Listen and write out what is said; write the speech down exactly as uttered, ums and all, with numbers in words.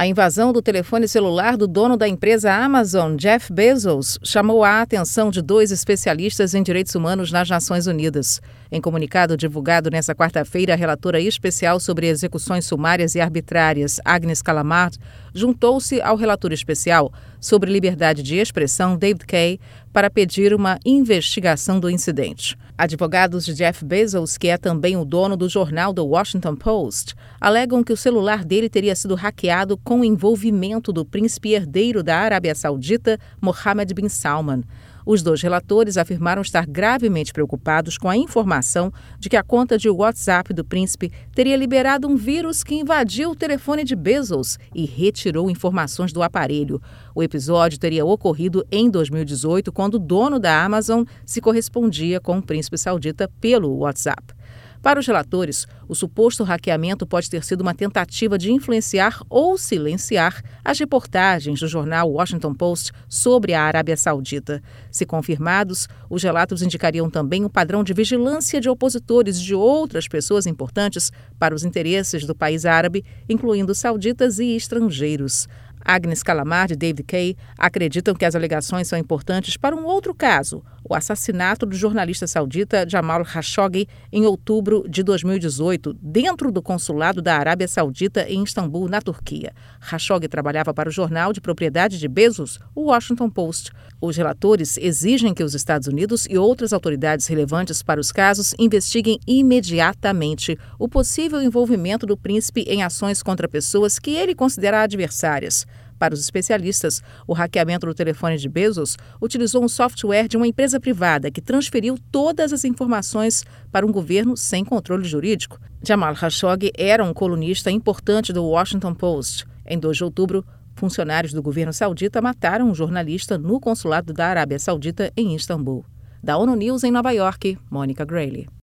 A invasão do telefone celular do dono da empresa Amazon, Jeff Bezos, chamou a atenção de dois especialistas em direitos humanos nas Nações Unidas. Em comunicado divulgado nesta quarta-feira, a relatora especial sobre execuções sumárias e arbitrárias, Agnes Callamard, juntou-se ao relator especial sobre liberdade de expressão, David Kaye, para pedir uma investigação do incidente. Advogados de Jeff Bezos, que é também o dono do jornal The Washington Post, alegam que o celular dele teria sido hackeado com o envolvimento do príncipe herdeiro da Arábia Saudita, Mohammed bin Salman. Os dois relatores afirmaram estar gravemente preocupados com a informação de que a conta de WhatsApp do príncipe teria liberado um vírus que invadiu o telefone de Bezos e retirou informações do aparelho. O episódio teria ocorrido em dois mil e dezoito, quando o dono da Amazon se correspondia com o príncipe saudita pelo WhatsApp. Para os relatores, o suposto hackeamento pode ter sido uma tentativa de influenciar ou silenciar as reportagens do jornal Washington Post sobre a Arábia Saudita. Se confirmados, os relatos indicariam também um padrão de vigilância de opositores de outras pessoas importantes para os interesses do país árabe, incluindo sauditas e estrangeiros. Agnes Callamard e David Kaye acreditam que as alegações são importantes para um outro caso, o assassinato do jornalista saudita Jamal Khashoggi em outubro de dois mil e dezoito, dentro do consulado da Arábia Saudita em Istambul, na Turquia. Khashoggi trabalhava para o jornal de propriedade de Bezos, o Washington Post. Os relatores exigem que os Estados Unidos e outras autoridades relevantes para os casos investiguem imediatamente o possível envolvimento do príncipe em ações contra pessoas que ele considera adversárias. Para os especialistas, o hackeamento do telefone de Bezos utilizou um software de uma empresa privada que transferiu todas as informações para um governo sem controle jurídico. Jamal Khashoggi era um colunista importante do Washington Post. Em dois de outubro, funcionários do governo saudita mataram um jornalista no consulado da Arábia Saudita em Istambul. Da ONU News em Nova York, Mônica Grayle.